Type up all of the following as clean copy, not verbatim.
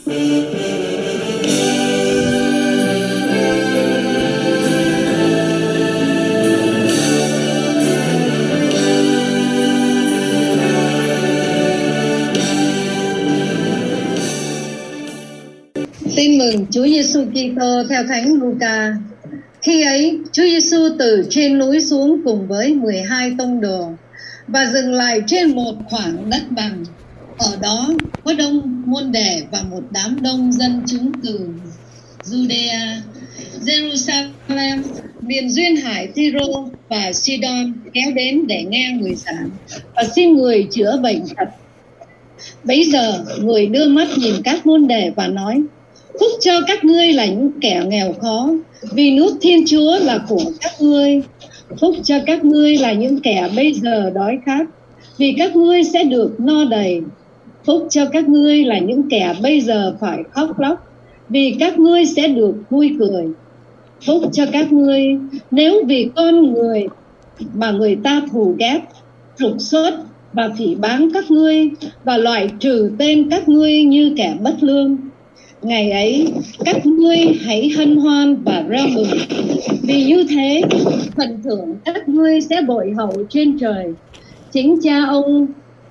Tin mừng Chúa Giêsu Kitô theo Thánh Luca. Khi ấy, Chúa Giêsu từ trên núi xuống cùng với 12 tông đồ và dừng lại trên một khoảng đất bằng. Ở đó có đông môn đệ và một đám đông dân chúng từ Judea, Jerusalem, miền duyên hải Tyro và Sidon kéo đến để nghe người giảng và xin người chữa bệnh tật. Bấy giờ người đưa mắt nhìn các môn đệ và nói: Phúc cho các ngươi là những kẻ nghèo khó, vì nước Thiên Chúa là của các ngươi. Phúc cho các ngươi là những kẻ bây giờ đói khát, vì các ngươi sẽ được no đầy. Phúc cho các ngươi là những kẻ bây giờ phải khóc lóc, vì các ngươi sẽ được vui cười. Phúc cho các ngươi nếu vì con người mà người ta thù ghét, trục xuất và phỉ báng các ngươi và loại trừ tên các ngươi như kẻ bất lương. Ngày ấy các ngươi hãy hân hoan và reo mừng, vì như thế phần thưởng các ngươi sẽ bội hậu trên trời. Chính cha ông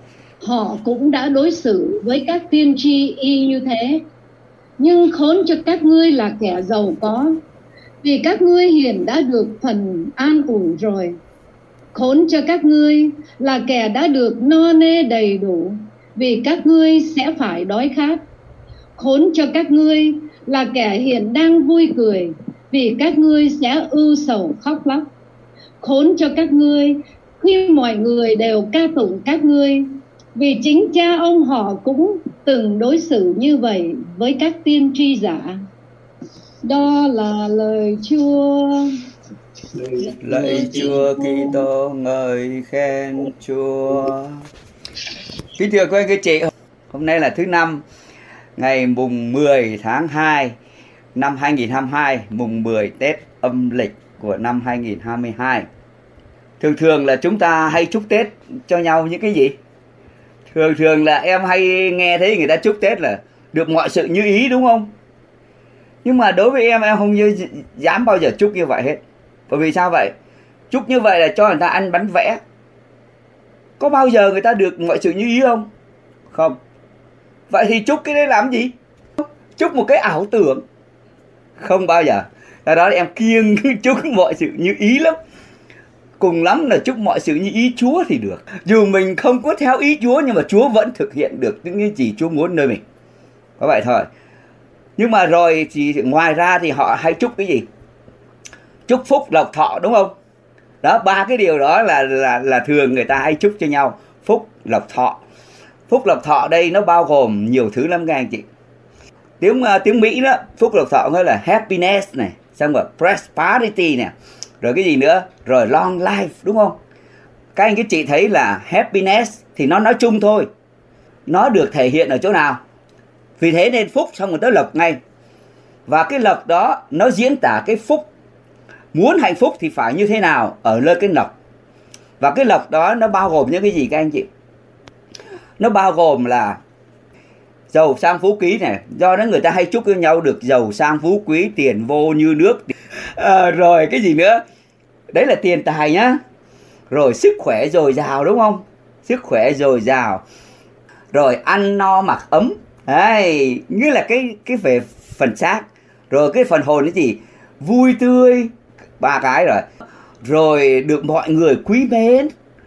họ cũng đã đối xử với các tiên tri y như thế. Nhưng khốn cho các ngươi là kẻ giàu có, vì các ngươi hiện đã được phần an ủi rồi. Khốn cho các ngươi là kẻ đã được no nê đầy đủ, vì các ngươi sẽ phải đói khát. Khốn cho các ngươi là kẻ hiện đang vui cười, vì các ngươi sẽ ưu sầu khóc lóc. Khốn cho các ngươi khi mọi người đều ca tụng các ngươi, vì chính cha ông họ cũng từng đối xử như vậy với các tiên tri giả. Đó là lời Chúa. Lạy Chúa Kitô, ngợi khen Chúa. Kính thưa quý anh chị, hôm nay là thứ năm, ngày mùng 10 tháng 2 năm 2022, mùng 10 Tết âm lịch của năm 2022. Thường là chúng ta hay chúc Tết cho nhau những cái gì? Thường là em hay nghe thấy người ta chúc Tết là được mọi sự như ý, đúng không? Nhưng mà đối với em không dám bao giờ chúc như vậy hết. Bởi vì sao vậy? Chúc như vậy là cho người ta ăn bánh vẽ. Có bao giờ người ta được mọi sự như ý không? Không. Vậy thì chúc cái đấy làm gì? Chúc một cái ảo tưởng. Không bao giờ. Do đó em kiêng chúc mọi sự như ý lắm. Cùng lắm là chúc mọi sự như ý Chúa thì được. Dù mình không có theo ý Chúa, nhưng mà Chúa vẫn thực hiện được những cái gì Chúa muốn nơi mình. Có vậy thôi. Nhưng mà rồi thì ngoài ra thì họ hay chúc cái gì? Chúc phúc lộc thọ, đúng không? Đó, ba cái điều đó là thường người ta hay chúc cho nhau. Phúc lộc thọ. Phúc lộc thọ đây nó bao gồm nhiều thứ lắm các anh chị. Tiếng Mỹ đó, phúc lộc thọ nó là happiness này, xong rồi prosperity này, rồi cái gì nữa, rồi long life, đúng không? Các anh các chị thấy là happiness thì nó nói chung thôi, nó được thể hiện ở chỗ nào? Vì thế nên phúc xong rồi tới lộc ngay. Và cái lộc đó nó diễn tả cái phúc. Muốn hạnh phúc thì phải như thế nào ở nơi cái lộc. Và cái lộc đó nó bao gồm những cái gì các anh chị? Nó bao gồm là giàu sang phú quý này. Do đó người ta hay chúc cho nhau được giàu sang phú quý, tiền vô như nước. Rồi cái gì nữa? Đấy là tiền tài nhá. Rồi sức khỏe dồi dào, đúng không? Sức khỏe dồi dào. Rồi ăn no mặc ấm. Đấy, như là cái về phần xác. Rồi cái phần hồn cái gì? Vui tươi. Ba cái rồi. Rồi được mọi người quý mến,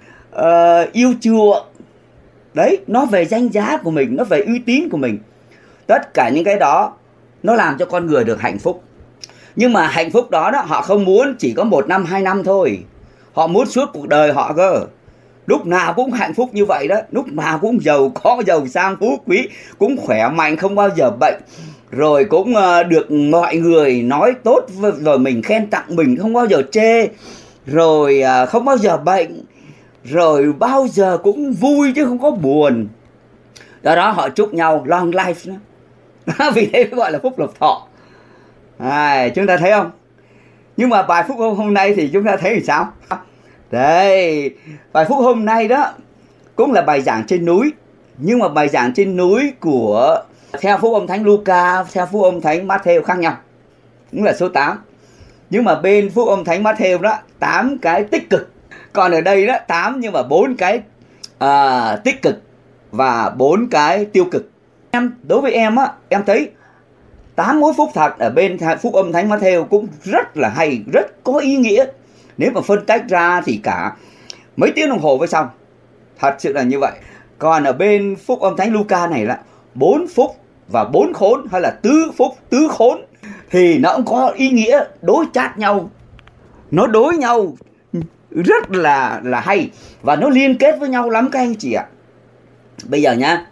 yêu chuộng. Đấy, nó về danh giá của mình, nó về uy tín của mình. Tất cả những cái đó nó làm cho con người được hạnh phúc. Nhưng mà hạnh phúc đó họ không muốn chỉ có 1 năm, 2 năm thôi. Họ muốn suốt cuộc đời họ cơ. Lúc nào cũng hạnh phúc như vậy đó. Lúc nào cũng giàu có, giàu sang phú quý, cũng khỏe mạnh, không bao giờ bệnh. Rồi cũng được mọi người nói tốt về mình, khen tặng mình, không bao giờ chê. Rồi không bao giờ bệnh. Rồi bao giờ cũng vui chứ không có buồn. Do đó họ chúc nhau long life đó. Vì thế mới gọi là phúc lộc thọ. Chúng ta thấy không? Nhưng mà bài phúc hôm nay thì chúng ta thấy thì sao? Đây, bài phúc hôm nay đó cũng là bài giảng trên núi. Nhưng mà bài giảng trên núi của theo phúc âm thánh Luca, theo phúc âm thánh Matthew khác nhau, cũng là số 8. Nhưng mà bên phúc âm thánh Matthew đó 8 cái tích cực, còn ở đây đó 8 nhưng mà 4 cái tích cực và 4 cái tiêu cực. Đối với em á, em thấy 8 mối phúc thật ở bên phúc âm thánh Matthew cũng rất là hay, rất có ý nghĩa. Nếu mà phân tách ra thì cả mấy tiếng đồng hồ mới xong. Thật sự là như vậy. Còn ở bên phúc âm thánh Luca này là 4 phúc và 4 khốn, hay là tứ phúc tứ khốn, thì nó cũng có ý nghĩa đối chát nhau. Nó đối nhau rất là hay, và nó liên kết với nhau lắm các anh chị ạ. Bây giờ nhá,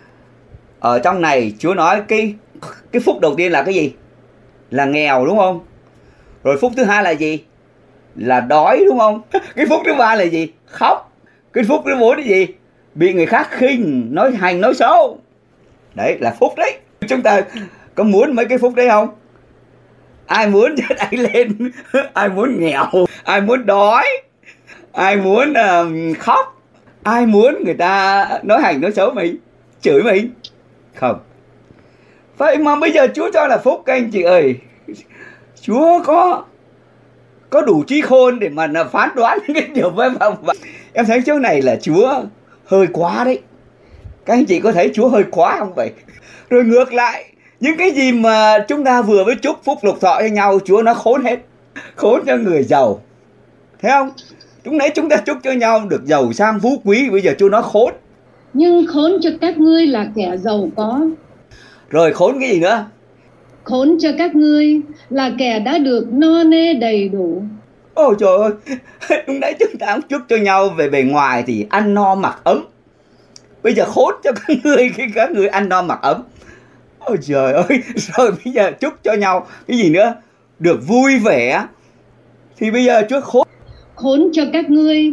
ở trong này Chúa nói cái phúc đầu tiên là cái gì? Là nghèo, đúng không? Rồi phúc thứ hai là gì? Là đói, đúng không? Cái phúc thứ ba là gì? Khóc. Cái phúc thứ 4 là gì? Bị người khác khinh, nói hành, nói xấu. Đấy là phúc đấy. Chúng ta có muốn mấy cái phúc đấy không? Ai muốn chết ai lên? Ai muốn nghèo? Ai muốn đói? Ai muốn khóc? Ai muốn người ta nói hành, nói xấu mình, chửi mình? Không. Vậy mà bây giờ Chúa cho là phúc các anh chị ơi. Chúa có đủ trí khôn để mà phán đoán cái điều với vọng. Em thấy chỗ này là Chúa hơi quá đấy. Các anh chị có thấy Chúa hơi quá không vậy? Rồi ngược lại, những cái gì mà chúng ta vừa mới chúc phúc lục thọ cho nhau, Chúa nó khốn hết. Khốn cho người giàu. Thấy không? Chúng ta chúc cho nhau được giàu sang phú quý, bây giờ Chúa nó khốn. Nhưng khốn cho các ngươi là kẻ giàu có. Rồi khốn cái gì nữa? Khốn cho các ngươi là kẻ đã được no nê đầy đủ. Ôi trời ơi, lúc nãy chúng ta chúc cho nhau về bề ngoài thì ăn no mặc ấm. Bây giờ khốn cho các ngươi khi các ngươi ăn no mặc ấm. Ôi trời ơi, rồi bây giờ chúc cho nhau cái gì nữa? Được vui vẻ. Thì bây giờ Chúa khốn. Khốn cho các ngươi.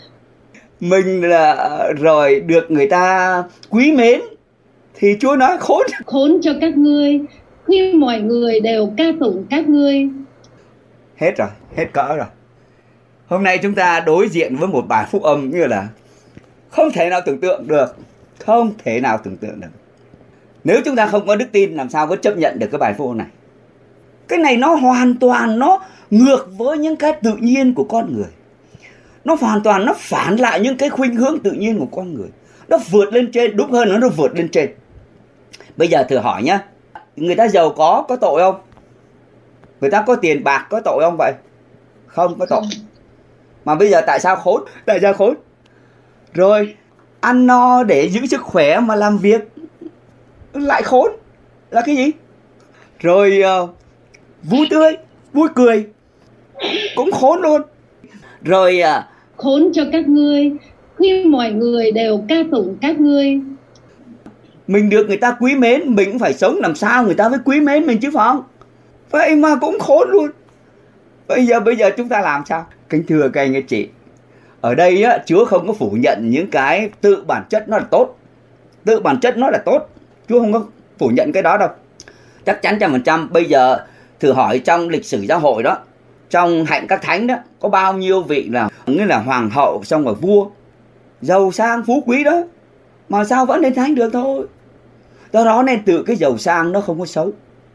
Mình là rồi được người ta quý mến, thì Chúa nói khốn. Khốn cho các ngươi khi mọi người đều ca tụng các ngươi. Hết rồi, hết cỡ rồi. Hôm nay chúng ta đối diện với một bài phúc âm như là không thể nào tưởng tượng được. Không thể nào tưởng tượng được. Nếu chúng ta không có đức tin, làm sao có chấp nhận được cái bài phúc âm này? Cái này nó hoàn toàn nó ngược với những cái tự nhiên của con người. Nó hoàn toàn nó phản lại những cái khuynh hướng tự nhiên của con người. Nó vượt lên trên, đúng hơn nó vượt lên trên. Bây giờ thử hỏi nhá, người ta giàu có tội không? Người ta có tiền bạc có tội không vậy? Không có tội. Mà bây giờ tại sao khốn? Tại sao khốn? Rồi ăn no để giữ sức khỏe mà làm việc lại khốn. Là cái gì? Rồi vui tươi, vui cười cũng khốn luôn. Rồi khốn cho các ngươi khi mọi người đều ca tụng các ngươi. Mình được người ta quý mến, mình cũng phải sống làm sao người ta mới quý mến mình chứ phải không? Vậy mà cũng khốn luôn. Bây giờ chúng ta làm sao? Kính thưa các anh các chị, ở đây á, Chúa không có phủ nhận những cái tự bản chất nó là tốt. Tự bản chất nó là tốt, Chúa không có phủ nhận cái đó đâu. Chắc chắn 100%. Bây giờ thử hỏi trong lịch sử giáo hội đó, trong hạnh các thánh đó, có bao nhiêu vị là nghĩa là hoàng hậu xong rồi vua giàu sang phú quý đó, mà sao vẫn lên thánh được thôi. Do đó nên tự cái giàu sang nó không có xấu.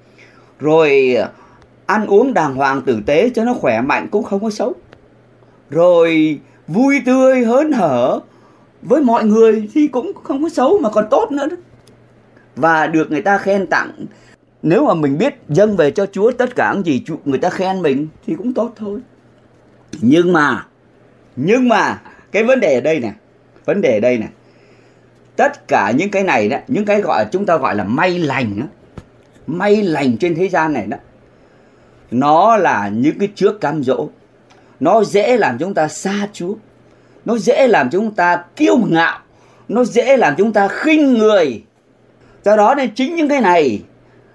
Rồi ăn uống đàng hoàng tử tế cho nó khỏe mạnh cũng không có xấu. Rồi vui tươi hớn hở với mọi người thì cũng không có xấu, mà còn tốt nữa đó. Và được người ta khen tặng. Nếu mà mình biết dâng về cho Chúa tất cả những gì người ta khen mình thì cũng tốt thôi. Nhưng mà cái vấn đề ở đây này, tất cả những cái này đó, những cái chúng ta gọi là may lành đó, may lành trên thế gian này đó, nó là những cái trước cám dỗ. Nó dễ làm chúng ta xa Chúa, nó dễ làm chúng ta kiêu ngạo, nó dễ làm chúng ta khinh người. Do đó nên chính những cái này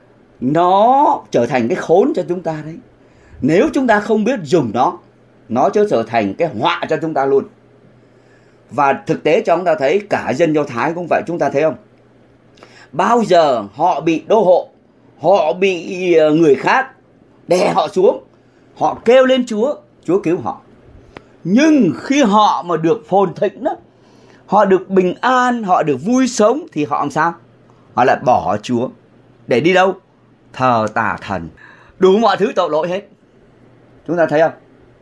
nó trở thành cái khốn cho chúng ta đấy. Nếu chúng ta không biết dùng nó trở thành cái họa cho chúng ta luôn. Và thực tế cho chúng ta thấy cả dân Do Thái cũng vậy, chúng ta thấy không? Bao giờ họ bị đô hộ, họ bị người khác đè họ xuống, họ kêu lên Chúa, Chúa cứu họ. Nhưng khi họ mà được phồn thịnh đó, họ được bình an, họ được vui sống, thì họ làm sao? Họ lại bỏ Chúa để đi đâu? Thờ tà thần, đủ mọi thứ tội lỗi hết. Chúng ta thấy không?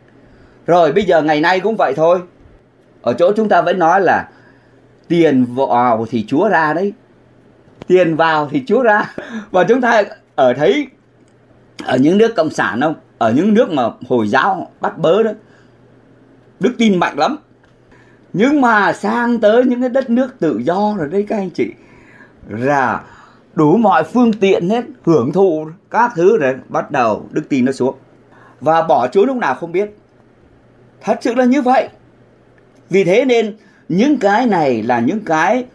Rồi bây giờ ngày nay cũng vậy thôi. Ở chỗ chúng ta vẫn nói là tiền vào thì Chúa ra đấy. Tiền vào thì Chúa ra. Và chúng ta thấy ở những nước cộng sản không? Ở những nước mà Hồi giáo bắt bớ đó, đức tin mạnh lắm. Nhưng mà sang tới những cái đất nước tự do rồi đấy các anh chị, là đủ mọi phương tiện hết, hưởng thụ các thứ rồi, bắt đầu đức tin nó xuống. Và bỏ Chúa lúc nào không biết. Thật sự là như vậy. Vì thế nên những cái này là những cái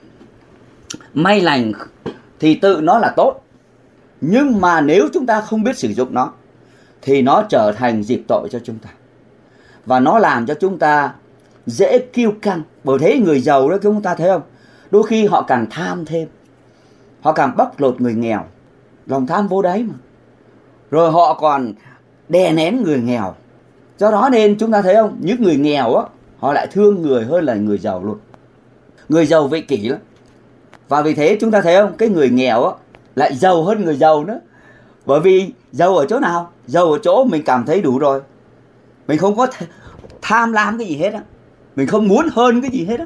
may lành thì tự nó là tốt. Nhưng mà nếu chúng ta không biết sử dụng nó thì nó trở thành dịp tội cho chúng ta. Và nó làm cho chúng ta dễ kiêu căng. Bởi thế người giàu đó chúng ta thấy không? Đôi khi họ càng tham thêm, họ càng bóc lột người nghèo. Lòng tham vô đáy mà. Rồi họ còn đè nén người nghèo. Do đó nên chúng ta thấy không? Những người nghèo á, họ lại thương người hơn là người giàu luôn. Người giàu vị kỷ lắm. Và vì thế chúng ta thấy không? Cái người nghèo á lại giàu hơn người giàu nữa. Bởi vì giàu ở chỗ nào? Giàu ở chỗ mình cảm thấy đủ rồi. Mình không có tham lam cái gì hết á. Mình không muốn hơn cái gì hết á.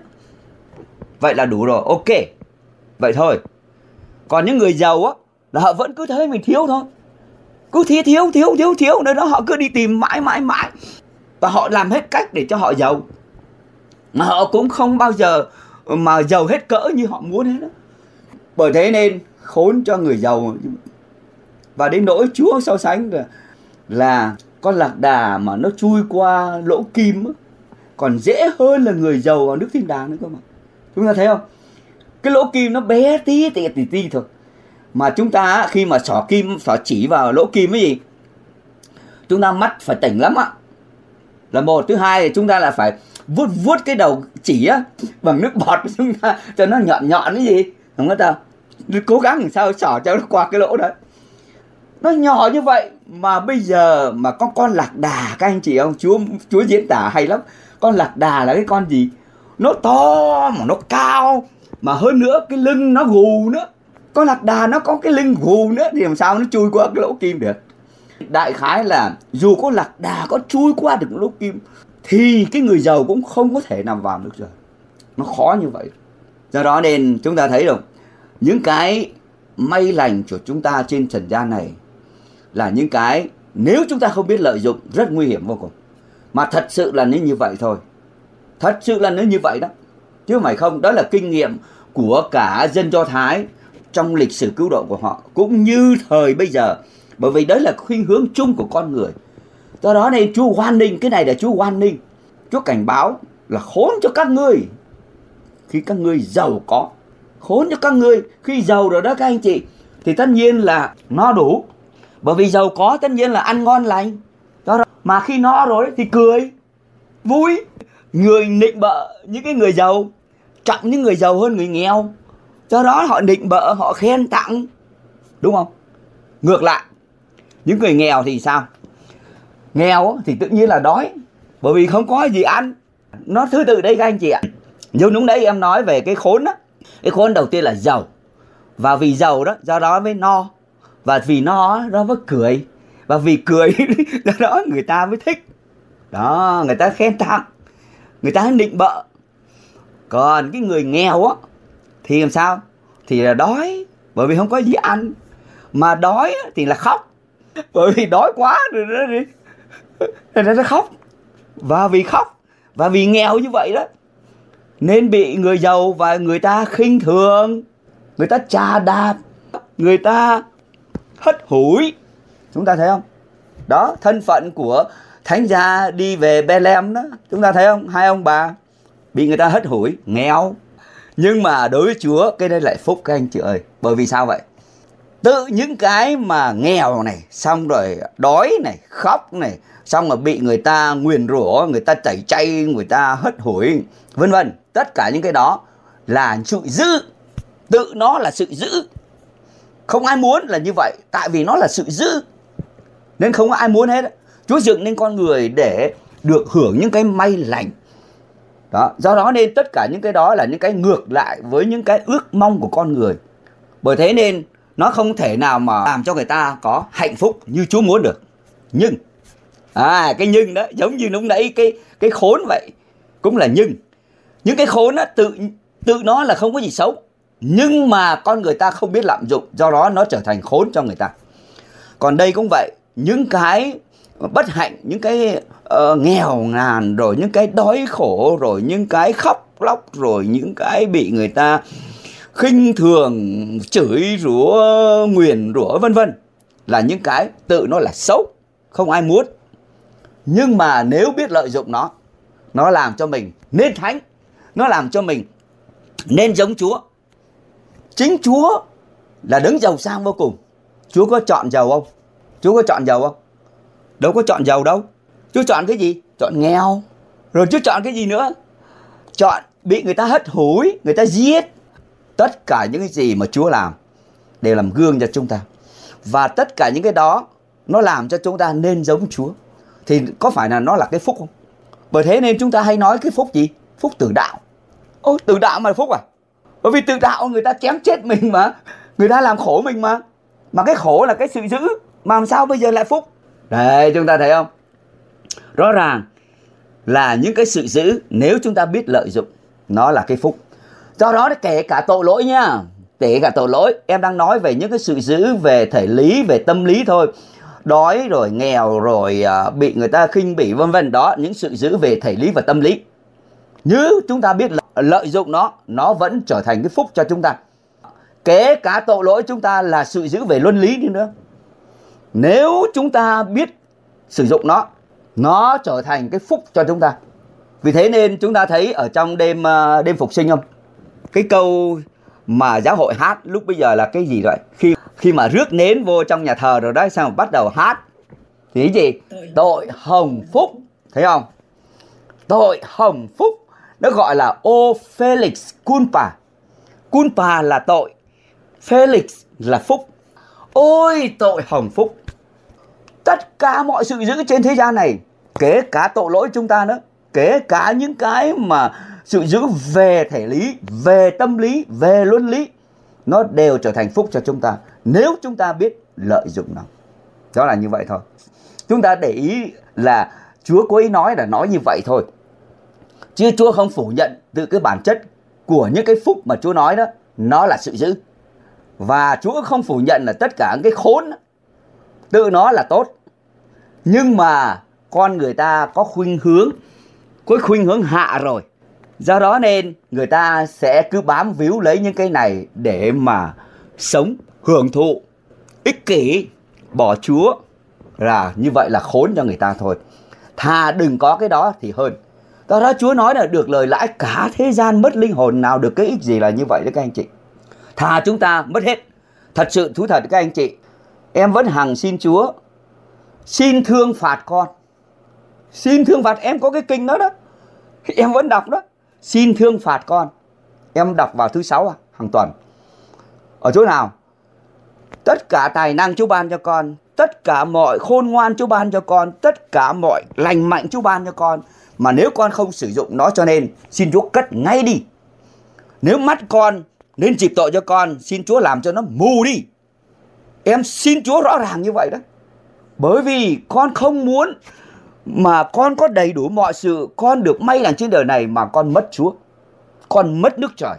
Vậy là đủ rồi, ok. Vậy thôi. Còn những người giàu á, là họ vẫn cứ thấy mình thiếu thôi. Cứ thiếu. Nơi đó họ cứ đi tìm mãi. Và họ làm hết cách để cho họ giàu. Mà họ cũng không bao giờ mà giàu hết cỡ như họ muốn hết đó. Bởi thế nên khốn cho người giàu. Và đến nỗi Chúa so sánh là con lạc đà mà nó chui qua lỗ kim còn dễ hơn là người giàu vào nước thiên đàng nữa cơ mà. Chúng ta thấy không? Cái lỗ kim nó bé tí thôi. Mà chúng ta khi mà xỏ chỉ vào lỗ kim cái gì, chúng ta mắt phải tỉnh lắm ạ. Là một. Thứ hai thì chúng ta là phải vuốt cái đầu chỉ á bằng nước bọt chúng ta cho nó nhọn cái gì, không có đâu. Cố gắng làm sao xỏ cho nó qua cái lỗ đấy. Nó nhỏ như vậy mà bây giờ mà có con lạc đà các anh chị không? Chúa diễn tả hay lắm. Con lạc đà là cái con gì? Nó to mà nó cao, mà hơn nữa cái lưng nó gù nữa. Con lạc đà nó có cái lưng gù nữa thì làm sao nó chui qua cái lỗ kim được? Đại khái là dù có lạc đà có chui qua được lỗ kim thì cái người giàu cũng không có thể nằm vào được rồi. Nó khó như vậy. Do đó nên chúng ta thấy rồi, những cái may lành của chúng ta trên trần gian này là những cái nếu chúng ta không biết lợi dụng rất nguy hiểm vô cùng. Mà thật sự là nên như vậy thôi. Thật sự là nên như vậy đó. Chứ không phải không. Đó là kinh nghiệm của cả dân Do Thái trong lịch sử cứu độ của họ, cũng như thời bây giờ. Bởi vì đấy là khuynh hướng chung của con người. Do đó nên Chúa hoan nghênh, cái này là Chúa hoan nghênh. Chúa cảnh báo là khốn cho các ngươi khi các ngươi giàu có. Khốn cho các ngươi khi giàu rồi đó các anh chị. Thì tất nhiên là no đủ. Bởi vì giàu có tất nhiên là ăn ngon lành. Đó. Mà khi no rồi thì cười, vui. Người nịnh bợ những cái người giàu, trọng những người giàu hơn người nghèo. Do đó họ nịnh bợ, họ khen tặng. Đúng không? Ngược lại, những người nghèo thì sao? Nghèo thì tự nhiên là đói. Bởi vì không có gì ăn. Nó thứ tự đây các anh chị ạ. Nhưng lúc đấy em nói về cái khốn đó. Cái khốn đầu tiên là giàu. Và vì giàu đó, do đó mới no. Và vì no đó mới cười. Và vì cười do đó người ta mới thích. Đó, người ta khen tặng, người ta nịnh bợ. Còn cái người nghèo á thì làm sao? Thì là đói. Bởi vì không có gì ăn. Mà đói thì là khóc. Bởi vì đói quá rồi nó khóc. Và vì khóc, và vì nghèo như vậy đó, nên bị người giàu và người ta khinh thường, người ta chà đạp, người ta hất hủi. Chúng ta thấy không? Đó, thân phận của thánh gia đi về Bethlehem đó, chúng ta thấy không? Hai ông bà bị người ta hất hủi, nghèo. Nhưng mà đối với Chúa cái đây lại phúc các anh chị ơi. Bởi vì sao vậy? Tự những cái mà nghèo này, xong rồi đói này, khóc này, xong rồi bị người ta nguyền rủa, người ta tẩy chay, người ta hất hủi, vân vân. Tất cả những cái đó là sự dữ. Tự nó là sự dữ. Không ai muốn là như vậy. Tại vì nó là sự dữ. Nên không ai muốn hết. Chúa dựng nên con người để được hưởng những cái may lành. Đó, do đó nên tất cả những cái đó là những cái ngược lại với những cái ước mong của con người. Bởi thế nên nó không thể nào mà làm cho người ta có hạnh phúc như Chúa muốn được. Nhưng cái nhưng đó giống như lúc nãy cái khốn vậy, cũng là nhưng. Những cái khốn đó tự nó là không có gì xấu, nhưng mà con người ta không biết lạm dụng, do đó nó trở thành khốn cho người ta. Còn đây cũng vậy, những cái bất hạnh, những cái nghèo nàn, rồi những cái đói khổ, rồi những cái khóc lóc, rồi những cái bị người ta khinh thường, chửi rủa, nguyền rủa vân vân, là những cái tự nó là xấu, không ai muốn. Nhưng mà nếu biết lợi dụng nó làm cho mình nên thánh, nó làm cho mình nên giống Chúa. Chính Chúa là đấng giàu sang vô cùng. Chúa có chọn giàu không? Chúa có chọn giàu không? Đâu có chọn giàu đâu. Chúa chọn cái gì? Chọn nghèo. Rồi Chúa chọn cái gì nữa? Chọn bị người ta hất hủi, người ta giết. Tất cả những cái gì mà Chúa làm đều làm gương cho chúng ta. Và tất cả những cái đó nó làm cho chúng ta nên giống Chúa. Thì có phải là nó là cái phúc không? Bởi thế nên chúng ta hay nói cái phúc gì? Phúc tử đạo. Tử đạo mà là phúc à? Bởi vì tử đạo người ta chém chết mình mà, người ta làm khổ mình mà. Mà cái khổ là cái sự giữ, mà làm sao bây giờ lại phúc? Đấy, chúng ta thấy không? Rõ ràng là những cái sự giữ, nếu chúng ta biết lợi dụng, nó là cái phúc. Do đó kể cả tội lỗi nha, kể cả tội lỗi, em đang nói về những cái sự giữ về thể lý, về tâm lý thôi. Đói rồi nghèo rồi bị người ta khinh bỉ vân vân, đó những sự giữ về thể lý và tâm lý. Nếu chúng ta biết lợi dụng nó vẫn trở thành cái phúc cho chúng ta. Kể cả tội lỗi chúng ta là sự giữ về luân lý đi nữa, nếu chúng ta biết sử dụng nó trở thành cái phúc cho chúng ta. Vì thế nên chúng ta thấy ở trong đêm phục sinh không? Cái câu mà giáo hội hát lúc bây giờ là cái gì vậy? Khi mà rước nến vô trong nhà thờ rồi đó, sao mà bắt đầu hát thì cái gì? Tội hồng phúc. Thấy không? Tội hồng phúc. Nó gọi là O Felix Culpa. Culpa là tội, Felix là phúc. Ôi tội hồng phúc. Tất cả mọi sự giữ trên thế gian này, kể cả tội lỗi chúng ta nữa, kể cả những cái mà sự giữ về thể lý, về tâm lý, về luân lý, nó đều trở thành phúc cho chúng ta nếu chúng ta biết lợi dụng nó. Đó là như vậy thôi. Chúng ta để ý là Chúa có ý nói là nói như vậy thôi, chứ Chúa không phủ nhận từ cái bản chất của những cái phúc mà Chúa nói đó, nó là sự giữ. Và Chúa không phủ nhận là tất cả cái khốn đó, tự nó là tốt. Nhưng mà con người ta có khuynh hướng hạ rồi. Do đó nên người ta sẽ cứ bám víu lấy những cái này để mà sống, hưởng thụ, ích kỷ, bỏ Chúa. Là như vậy là khốn cho người ta thôi. Thà đừng có cái đó thì hơn. Do đó Chúa nói là được lời lãi cả thế gian mất linh hồn, nào được cái ích gì là như vậy đấy các anh chị. Thà chúng ta mất hết. Thật sự thú thật các anh chị, em vẫn hằng xin Chúa, xin thương phạt con. Xin thương phạt, em có cái kinh đó đó, em vẫn đọc đó. Xin thương phạt con. Em đọc vào thứ 6 hàng tuần. Ở chỗ nào? Tất cả tài năng Chúa ban cho con, tất cả mọi khôn ngoan Chúa ban cho con, tất cả mọi lành mạnh Chúa ban cho con. Mà nếu con không sử dụng nó, cho nên xin Chúa cất ngay đi. Nếu mắt con nên chịu tội cho con, xin Chúa làm cho nó mù đi. Em xin Chúa rõ ràng như vậy đó. Bởi vì con không muốn mà con có đầy đủ mọi sự, con được may làm trên đời này mà con mất Chúa, con mất nước trời.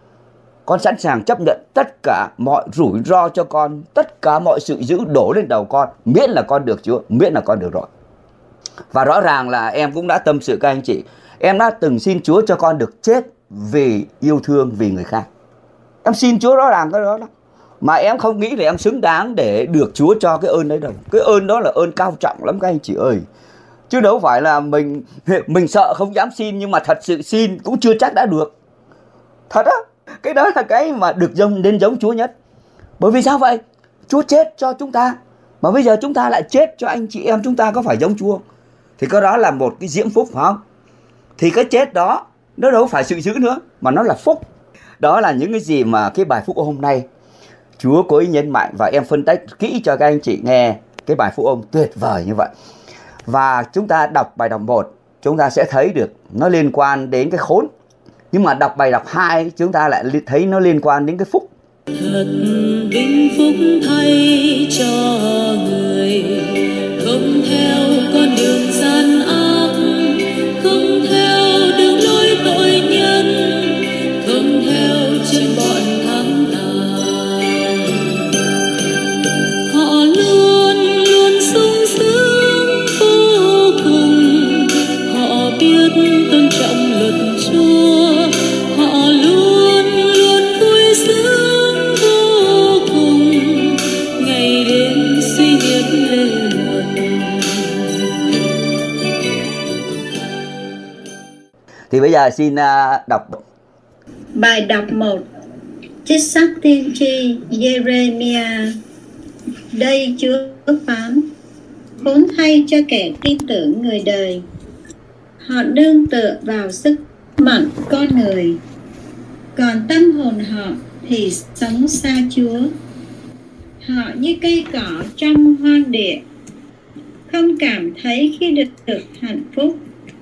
Con sẵn sàng chấp nhận tất cả mọi rủi ro cho con, tất cả mọi sự giữ đổ lên đầu con, miễn là con được Chúa, miễn là con được rồi. Và rõ ràng là em cũng đã tâm sự các anh chị, em đã từng xin Chúa cho con được chết vì yêu thương, vì người khác. Em xin Chúa rõ ràng cái đó đó. Mà em không nghĩ là em xứng đáng để được Chúa cho cái ơn đấy đâu. Cái ơn đó là ơn cao trọng lắm các anh chị ơi. Chứ đâu phải là mình sợ không dám xin, nhưng mà thật sự xin cũng chưa chắc đã được. Thật á. Cái đó là cái mà được nên giống Chúa nhất. Bởi vì sao vậy? Chúa chết cho chúng ta, mà bây giờ chúng ta lại chết cho anh chị em chúng ta, có phải giống Chúa không? Thì cái đó là một cái diễm phúc phải không? Thì cái chết đó nó đâu phải sự giữ nữa, mà nó là phúc. Đó là những cái gì mà cái bài phúc hôm nay Chúa có ý nhấn mạnh, và em phân tích kỹ cho các anh chị nghe cái bài phúc tuyệt vời như vậy. Và chúng ta đọc bài đọc 1 chúng ta sẽ thấy được nó liên quan đến cái khốn. Nhưng mà đọc bài đọc 2 chúng ta lại thấy nó liên quan đến cái phúc. Thật vinh phúc thay cho người không theo con đường gian ác, không theo đường lối tội nhân, không theo chân bọn thắng tàn. Họ luôn luôn sung sướng vô cùng, họ biết tôn trọng luật Chúa, họ luôn luôn vui sướng vô cùng, ngày đêm suy niệm lề luật. Thì bây giờ xin đọc Bài đọc 1. Trích sách tiên tri Jeremiah. Đây Chúa phán: khốn thay cho kẻ tin tưởng người đời, họ nương tựa vào sức mạnh con người, còn tâm hồn họ thì sống xa Chúa. Họ như cây cỏ trong hoang địa, không cảm thấy khi được hạnh phúc.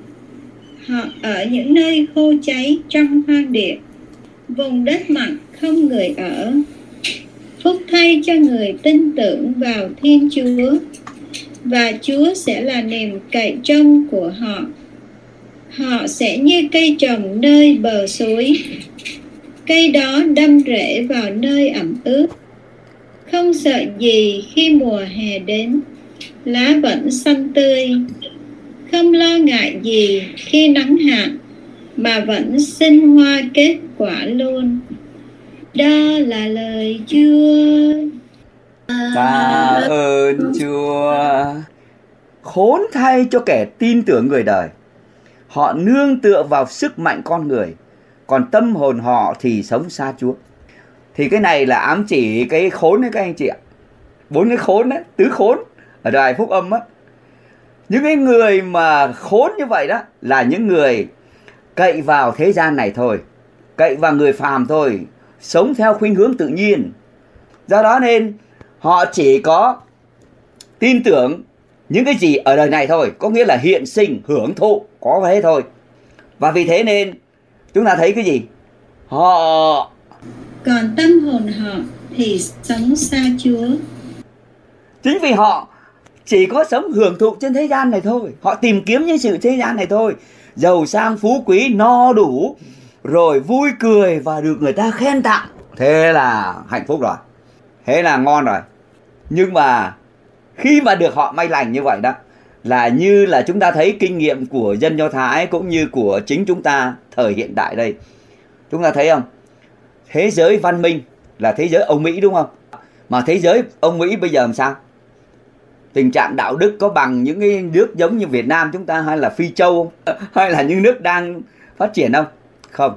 Họ ở những nơi khô cháy trong hoang địa, vùng đất mặn không người ở. Phúc thay cho người tin tưởng vào Thiên Chúa, và Chúa sẽ là niềm cậy trông của họ. Họ sẽ như cây trồng nơi bờ suối, cây đó đâm rễ vào nơi ẩm ướt, không sợ gì khi mùa hè đến, lá vẫn xanh tươi, không lo ngại gì khi nắng hạn, mà vẫn sinh hoa kết quả luôn. Đó là lời Chúa. Tạ ơn Chúa. Khốn thay cho kẻ tin tưởng người đời, họ nương tựa vào sức mạnh con người, còn tâm hồn họ thì sống xa Chúa. Thì cái này là ám chỉ cái khốn đấy các anh chị ạ. 4 cái khốn đấy, tứ khốn ở Đài Phúc Âm á. Những cái người mà khốn như vậy đó là những người cậy vào thế gian này thôi, cậy vào người phàm thôi, sống theo khuynh hướng tự nhiên. Do đó nên họ chỉ có tin tưởng những cái gì ở đời này thôi, có nghĩa là hiện sinh, hưởng thụ, có thế thôi. Và vì thế nên chúng ta thấy cái gì? Họ Còn tâm hồn họ thì sống xa Chúa. Chính vì họ chỉ có sống hưởng thụ trên thế gian này thôi, họ tìm kiếm những sự thế gian này thôi, giàu sang phú quý no đủ, rồi vui cười và được người ta khen tặng, thế là hạnh phúc rồi, thế là ngon rồi. Nhưng mà khi mà được họ may lành như vậy đó, là như là chúng ta thấy kinh nghiệm của dân Do Thái cũng như của chính chúng ta thời hiện đại đây. Chúng ta thấy không? Thế giới văn minh là thế giới Âu Mỹ đúng không? Mà thế giới Âu Mỹ bây giờ làm sao? Tình trạng đạo đức có bằng những cái nước giống như Việt Nam chúng ta, hay là Phi Châu không? Hay là những nước đang phát triển không? Không.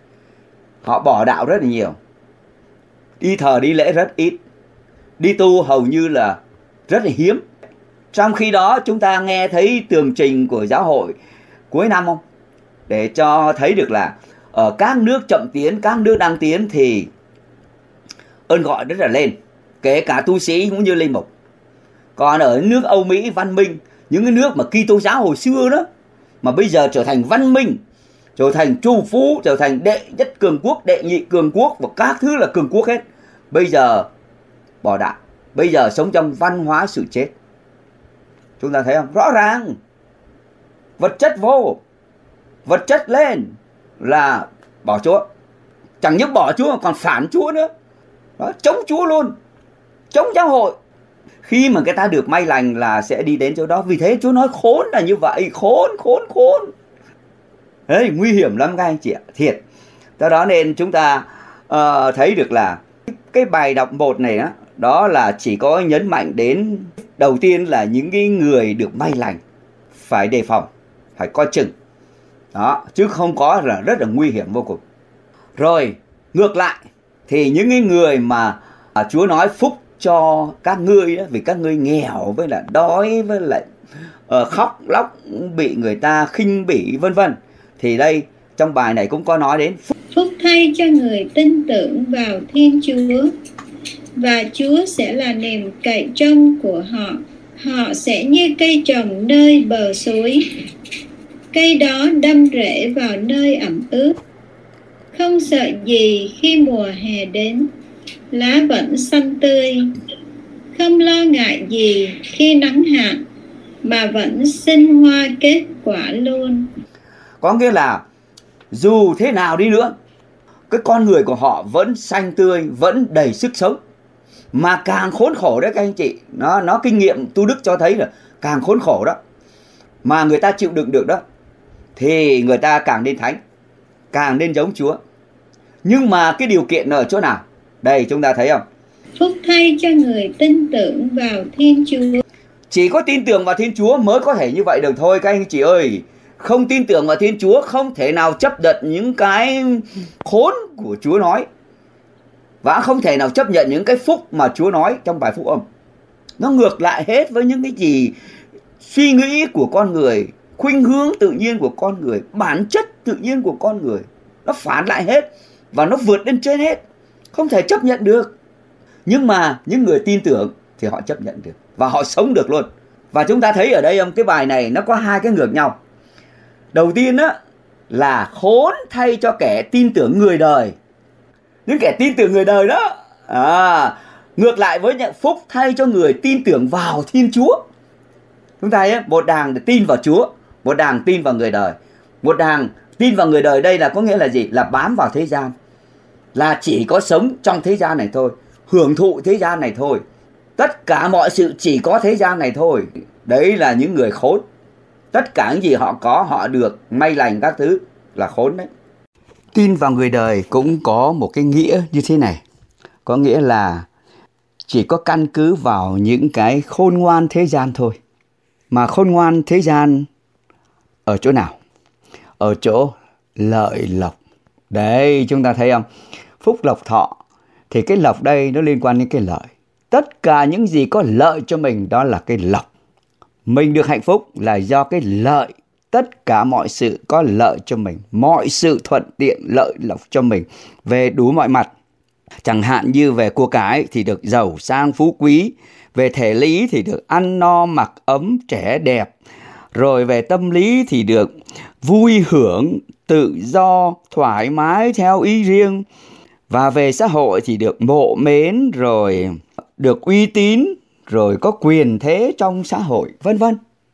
Họ bỏ đạo rất là nhiều. Đi thờ đi lễ rất ít. Đi tu hầu như là rất là hiếm. Trong khi đó chúng ta nghe thấy tường trình của giáo hội cuối năm không? Để cho thấy được là ở các nước chậm tiến, các nước đang tiến thì ơn gọi rất là lên, kể cả tu sĩ cũng như linh mục. Còn ở nước Âu Mỹ văn minh, những cái nước mà Kitô giáo hồi xưa đó, mà bây giờ trở thành văn minh, trở thành trù phú, trở thành đệ nhất cường quốc, đệ nhị cường quốc, và các thứ là cường quốc hết. Bây giờ bỏ đạo, bây giờ sống trong văn hóa sự chết. Chúng ta thấy không? Rõ ràng vật chất vô, vật chất lên là bỏ Chúa. Chẳng những bỏ Chúa mà còn phản Chúa nữa đó, chống Chúa luôn, chống giáo hội. Khi mà người ta được may lành là sẽ đi đến chỗ đó. Vì thế Chúa nói khốn là như vậy. Khốn. Đấy, nguy hiểm lắm các anh chị ạ, thiệt. Do đó nên chúng ta thấy được là cái bài đọc 1 này đó, đó là chỉ có nhấn mạnh đến đầu tiên là những cái người được may lành phải đề phòng, phải coi chừng đó, chứ không có là rất là nguy hiểm vô cùng. Rồi ngược lại thì những cái người mà Chúa nói phúc cho các ngươi đó, vì các ngươi nghèo với lại đói với lại khóc lóc, bị người ta khinh bỉ vân vân, thì đây trong bài này cũng có nói đến phúc thay cho người tin tưởng vào Thiên Chúa, và Chúa sẽ là niềm cậy trông của họ. Họ sẽ như cây trồng nơi bờ suối, Cây đó đâm rễ vào nơi ẩm ướt, không sợ gì khi mùa hè đến, lá vẫn xanh tươi, không lo ngại gì khi nắng hạn, mà vẫn sinh hoa kết quả luôn. Có nghĩa là dù thế nào đi nữa, cái con người của họ vẫn xanh tươi, vẫn đầy sức sống. Mà càng khốn khổ đấy các anh chị, nó kinh nghiệm tu đức cho thấy là càng khốn khổ đó, mà người ta chịu đựng được đó, thì người ta càng nên thánh, càng nên giống Chúa. Nhưng mà cái điều kiện ở chỗ nào? Đây chúng ta thấy không? Phúc thay cho người tin tưởng vào Thiên Chúa. Chỉ có tin tưởng vào Thiên Chúa mới có thể như vậy được thôi các anh chị ơi. Không tin tưởng vào Thiên Chúa không thể nào chấp nhận những cái khốn của Chúa nói, và không thể nào chấp nhận những cái phúc mà Chúa nói trong bài phúc âm. Nó ngược lại hết với những cái gì suy nghĩ của con người, khuynh hướng tự nhiên của con người, bản chất tự nhiên của con người. Nó phản lại hết và nó vượt lên trên hết, không thể chấp nhận được. Nhưng mà những người tin tưởng thì họ chấp nhận được và họ sống được luôn. Và chúng ta thấy ở đây cái bài này nó có hai cái ngược nhau. Đầu tiên á là khốn thay cho kẻ tin tưởng người đời. Những kẻ tin tưởng người đời đó, ngược lại với nhận phúc thay cho người tin tưởng vào Thiên Chúa. Chúng ta thấy một đàng tin vào Chúa, một đàng tin vào người đời. Một đàng tin vào người đời đây là có nghĩa là gì? Là bám vào thế gian, là chỉ có sống trong thế gian này thôi, hưởng thụ thế gian này thôi, tất cả mọi sự chỉ có thế gian này thôi. Đấy là những người khốn. Tất cả những gì họ có, họ được, may lành các thứ là khốn đấy. Tin vào người đời cũng có một cái nghĩa như thế này. Có nghĩa là chỉ có căn cứ vào những cái khôn ngoan thế gian thôi. Mà khôn ngoan thế gian ở chỗ nào? Ở chỗ lợi lộc. Đấy, chúng ta thấy không? Phúc lộc thọ. Thì cái lộc đây nó liên quan đến cái lợi. Tất cả những gì có lợi cho mình đó là cái lộc. Mình được hạnh phúc là do cái lợi. Tất cả mọi sự có lợi cho mình. Mọi sự thuận tiện lợi lộc cho mình về đủ mọi mặt. Chẳng hạn như về của cải thì được giàu sang phú quý. Về thể lý thì được ăn no mặc ấm trẻ đẹp. Rồi về tâm lý thì được vui hưởng, tự do, thoải mái theo ý riêng. Và về xã hội thì được mộ mến, rồi được uy tín, rồi có quyền thế trong xã hội, vân vân.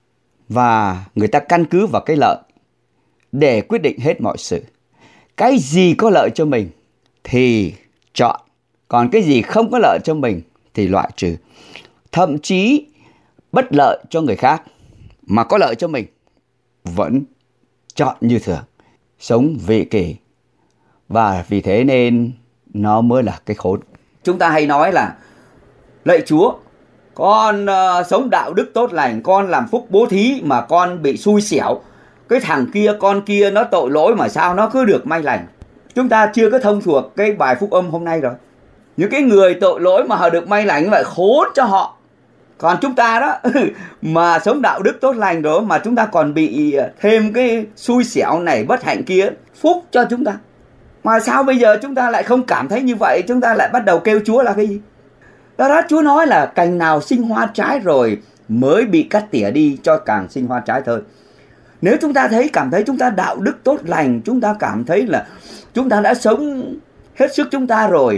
Và người ta căn cứ vào cái lợi để quyết định hết mọi sự. Cái gì có lợi cho mình thì chọn, còn cái gì không có lợi cho mình thì loại trừ. Thậm chí bất lợi cho người khác mà có lợi cho mình vẫn chọn như thường, sống vị kỷ. Và vì thế nên nó mới là cái khốn. Chúng ta hay nói là lạy Chúa, con sống đạo đức tốt lành, con làm phúc bố thí mà con bị xui xẻo. Cái thằng kia, con kia nó tội lỗi mà sao nó cứ được may lành. Chúng ta chưa có thông thuộc cái bài phúc âm hôm nay rồi. Những cái người tội lỗi mà họ được may lành vậy khốn cho họ. Còn chúng ta đó mà sống đạo đức tốt lành đó mà chúng ta còn bị thêm cái xui xẻo này bất hạnh kia, phúc cho chúng ta. Mà sao bây giờ chúng ta lại không cảm thấy như vậy? Chúng ta lại bắt đầu kêu Chúa là cái gì? Đó Chúa nói là cành nào sinh hoa trái rồi mới bị cắt tỉa đi cho càng sinh hoa trái thôi. Nếu chúng ta cảm thấy chúng ta đạo đức tốt lành, chúng ta cảm thấy là chúng ta đã sống hết sức chúng ta rồi,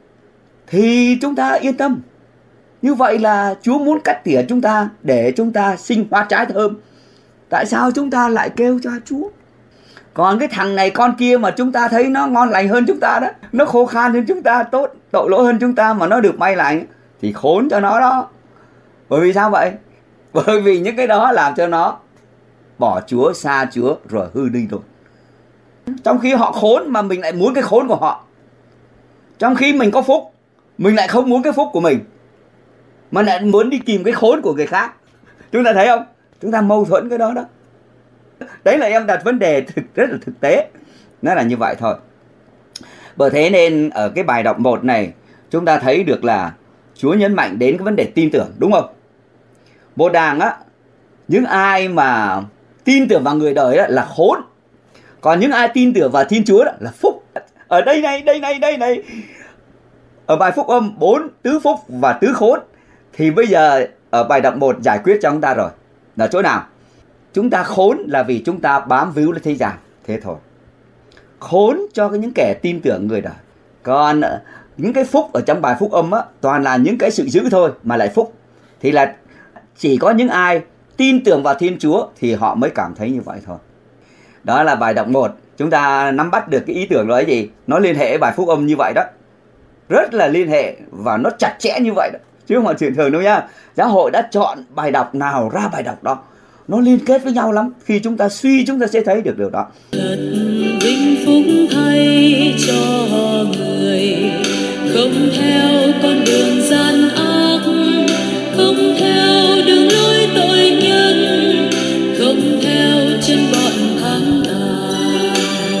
thì chúng ta yên tâm. Như vậy là Chúa muốn cắt tỉa chúng ta để chúng ta sinh hoa trái thơm. Tại sao chúng ta lại kêu cho Chúa? Còn cái thằng này con kia mà chúng ta thấy nó ngon lành hơn chúng ta đó, nó khô khan hơn chúng ta, tốt tội lỗi hơn chúng ta mà nó được may lành, thì khốn cho nó đó. Bởi vì sao vậy? Bởi vì những cái đó làm cho nó bỏ Chúa, xa Chúa rồi hư đi rồi. Trong khi họ khốn mà mình lại muốn cái khốn của họ. Trong khi mình có phúc, mình lại không muốn cái phúc của mình, mà lại muốn đi tìm cái khốn của người khác. Chúng ta thấy không? Chúng ta mâu thuẫn cái đó đó. Đấy là em đặt vấn đề rất là thực tế. Nó là như vậy thôi. Bởi thế nên ở cái bài đọc 1 này, chúng ta thấy được là Chúa nhấn mạnh đến cái vấn đề tin tưởng, đúng không? Một đàng á, những ai mà tin tưởng vào người đời đó là khốn. Còn những ai tin tưởng vào Thiên Chúa đó là phúc. Ở đây này. Ở bài phúc âm 4 tứ phúc và tứ khốn. Thì bây giờ ở bài đọc 1 giải quyết cho chúng ta rồi. Là chỗ nào? Chúng ta khốn là vì chúng ta bám víu lên thế gian, thế thôi. Khốn cho những kẻ tin tưởng người đời. Còn những cái phúc ở trong bài phúc âm á, toàn là những cái sự dữ thôi mà lại phúc. Thì là chỉ có những ai tin tưởng vào Thiên Chúa thì họ mới cảm thấy như vậy thôi. Đó là bài đọc 1. Chúng ta nắm bắt được cái ý tưởng đó là gì? Nó liên hệ bài phúc âm như vậy đó. Rất là liên hệ và nó chặt chẽ như vậy đó. Chứ không phải chuyện thường đâu nha. Giáo hội đã chọn bài đọc nào ra bài đọc đó. Nó liên kết với nhau lắm. Khi chúng ta suy chúng ta sẽ thấy được điều đó. Thật vinh phúc thay cho người không theo con đường gian ác, không theo đường lối tội nhân, không theo chân bọn thắng tàn.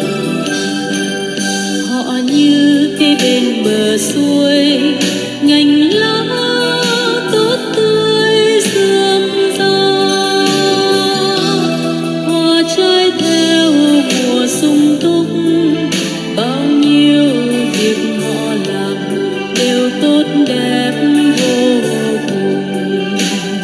Họ như cây bên bờ suối, nhành lá tốt tươi rơm rà, hoa trái theo mùa sung túc. Bao nhiêu việc họ làm đều tốt đẹp vô cùng.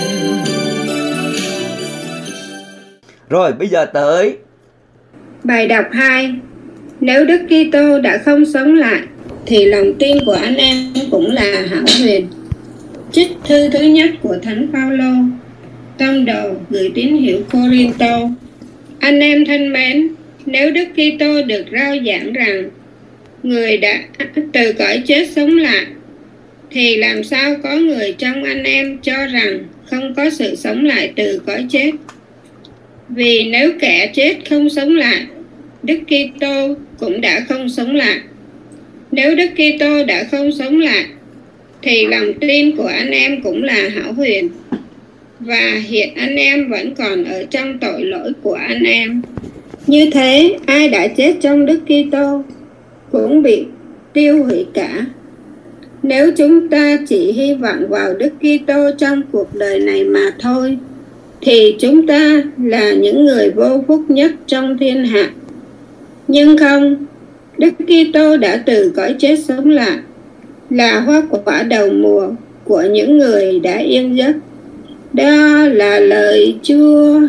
Rồi bây giờ tới Bài đọc 2. Nếu Đức Kitô đã không sống lại thì lòng tin của anh em cũng là hão huyền. Trích thư thứ nhất của Thánh Phaolô, tông đồ gửi tín hữu Cô-rin-tô. Anh em thân mến, nếu Đức Kitô được rao giảng rằng người đã từ cõi chết sống lại, thì làm sao có người trong anh em cho rằng không có sự sống lại từ cõi chết? Vì nếu kẻ chết không sống lại, Đức Kitô cũng đã không sống lại. Nếu Đức Kitô đã không sống lại, thì lòng tin của anh em cũng là hão huyền. Và hiện anh em vẫn còn ở trong tội lỗi của anh em. Như thế, ai đã chết trong Đức Kitô cũng bị tiêu hủy cả. Nếu chúng ta chỉ hy vọng vào Đức Kitô trong cuộc đời này mà thôi, thì chúng ta là những người vô phúc nhất trong thiên hạ. Nhưng không, Đức Kitô đã từ cõi chết sống lại, là hoa quả đầu mùa của những người đã yên giấc. Đó là lời Chúa.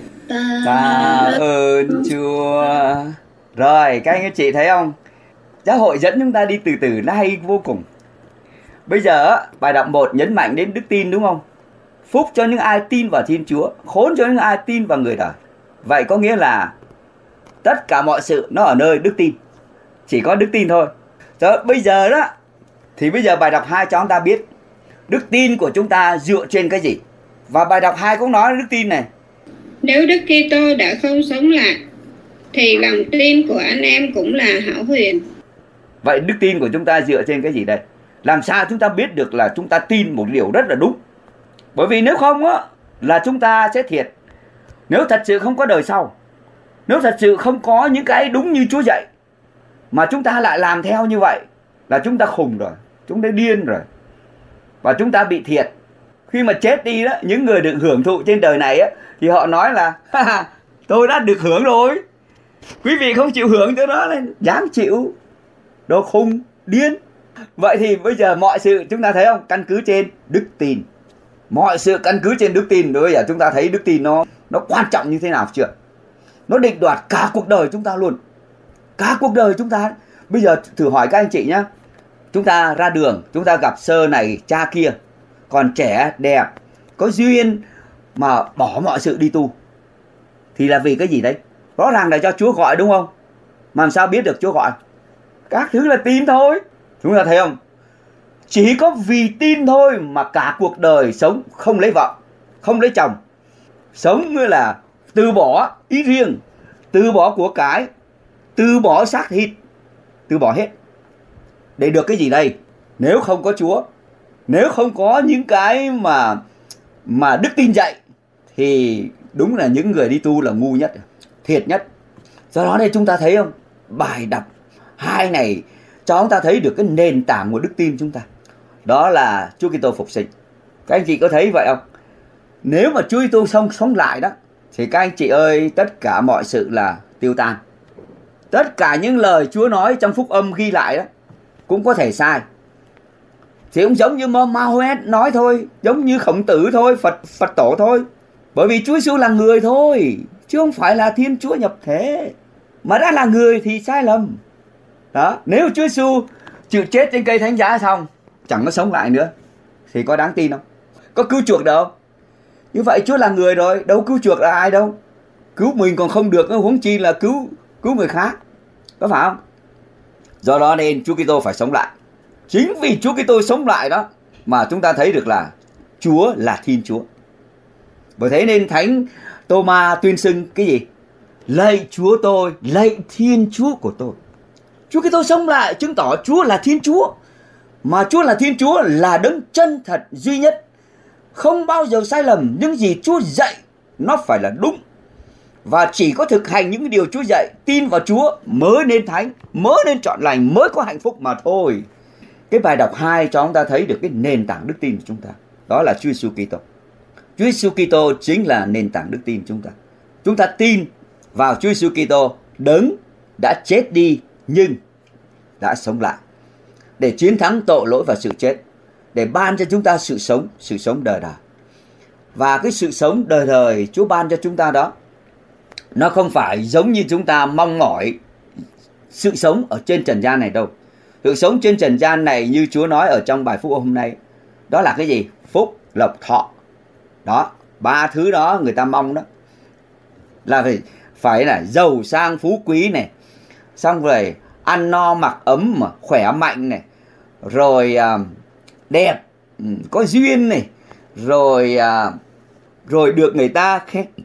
Tạ ơn Chúa. Rồi các anh chị thấy không? Giáo hội dẫn chúng ta đi từ từ, nó hay vô cùng. Bây giờ bài đọc 1 nhấn mạnh đến đức tin, đúng không? Phúc cho những ai tin vào Thiên Chúa, khốn cho những ai tin vào người đời. Vậy có nghĩa là tất cả mọi sự nó ở nơi đức tin. Chỉ có đức tin thôi. Rồi bây giờ đó, thì bây giờ bài đọc 2 cho chúng ta biết đức tin của chúng ta dựa trên cái gì. Và bài đọc 2 cũng nói đức tin này. Nếu Đức Kitô đã không sống lại, thì lòng tin của anh em cũng là hão huyền. Vậy đức tin của chúng ta dựa trên cái gì đây? Làm sao chúng ta biết được là chúng ta tin một điều rất là đúng? Bởi vì nếu không á, là chúng ta sẽ thiệt. Nếu thật sự không có đời sau, nếu thật sự không có những cái đúng như Chúa dạy, mà chúng ta lại làm theo như vậy, là chúng ta khùng rồi, chúng ta điên rồi. Và chúng ta bị thiệt. Khi mà chết đi đó, những người được hưởng thụ trên đời này á, thì họ nói là tôi đã được hưởng rồi. Quý vị không chịu hưởng cho đó nên dám chịu. Đồ khùng, điên. Vậy thì bây giờ mọi sự chúng ta thấy không? Căn cứ trên đức tin. Mọi sự căn cứ trên đức tin. Bây giờ chúng ta thấy đức tin nó quan trọng như thế nào chưa? Nó định đoạt cả cuộc đời chúng ta luôn. Cả cuộc đời chúng ta. Bây giờ thử hỏi các anh chị nhé. Chúng ta ra đường, chúng ta gặp sơ này cha kia, còn trẻ, đẹp, có duyên mà bỏ mọi sự đi tu, thì là vì cái gì đấy? Rõ ràng là cho Chúa gọi, đúng không? Mà làm sao biết được Chúa gọi? Các thứ là tin thôi. Chúng ta thấy không? Chỉ có vì tin thôi mà cả cuộc đời sống không lấy vợ, không lấy chồng, sống như là từ bỏ ý riêng, từ bỏ của cái, từ bỏ xác thịt, từ bỏ hết. Để được cái gì đây? Nếu không có Chúa, nếu không có những cái mà đức tin dạy, thì đúng là những người đi tu là ngu nhất, thiệt nhất. Do đó đây chúng ta thấy không? Bài đọc 2 này cho chúng ta thấy được cái nền tảng của đức tin chúng ta. Đó là Chúa Kitô phục sinh. Các anh chị có thấy vậy không? Nếu mà Chúa Kitô sống lại đó, thì các anh chị ơi, tất cả mọi sự là tiêu tan. Tất cả những lời Chúa nói trong phúc âm ghi lại đó cũng có thể sai. Thì cũng giống như Mahomet nói thôi, giống như Khổng Tử thôi, Phật tổ thôi. Bởi vì Chúa Giêsu là người thôi, chứ không phải là Thiên Chúa nhập thể. Mà đã là người thì sai lầm. Đó, nếu Chúa Giêsu chịu chết trên cây thánh giá xong chẳng có sống lại nữa thì có đáng tin không? Có cứu chuộc đâu? Như vậy Chúa là người rồi, đâu cứu chuộc là ai đâu. Cứu mình còn không được, huống chi là cứu người khác. Có phải không? Do đó nên Chúa Kitô phải sống lại. Chính vì Chúa Kitô sống lại đó mà chúng ta thấy được là Chúa là Thiên Chúa. Bởi thế nên Thánh Tô-ma tuyên xưng cái gì? Lạy Chúa tôi, lạy Thiên Chúa của tôi. Chúa Kitô sống lại chứng tỏ Chúa là Thiên Chúa. Mà Chúa là Thiên Chúa là đấng chân thật duy nhất, không bao giờ sai lầm. Những gì Chúa dạy nó phải là đúng. Và chỉ có thực hành những điều Chúa dạy, tin vào Chúa mới nên thánh, mới nên trọn lành, mới có hạnh phúc mà thôi. Cái bài đọc 2 cho chúng ta thấy được cái nền tảng đức tin của chúng ta. Đó là Chúa Giêsu Kitô. Chúa Giêsu Kitô chính là nền tảng đức tin chúng ta. Chúng ta tin vào Chúa Giêsu Kitô, đấng đã chết đi nhưng đã sống lại để chiến thắng tội lỗi và sự chết, để ban cho chúng ta sự sống đời đời. Và cái sự sống đời đời Chúa ban cho chúng ta đó, nó không phải giống như chúng ta mong mỏi sự sống ở trên trần gian này đâu. Sự sống trên trần gian này như Chúa nói ở trong bài phúc hôm nay, đó là cái gì? Phúc, lộc, thọ. Đó, 3 thứ đó người ta mong đó. Là phải là giàu sang phú quý này, xong rồi ăn no mặc ấm mà khỏe mạnh này, rồi đẹp, có duyên này, rồi được người ta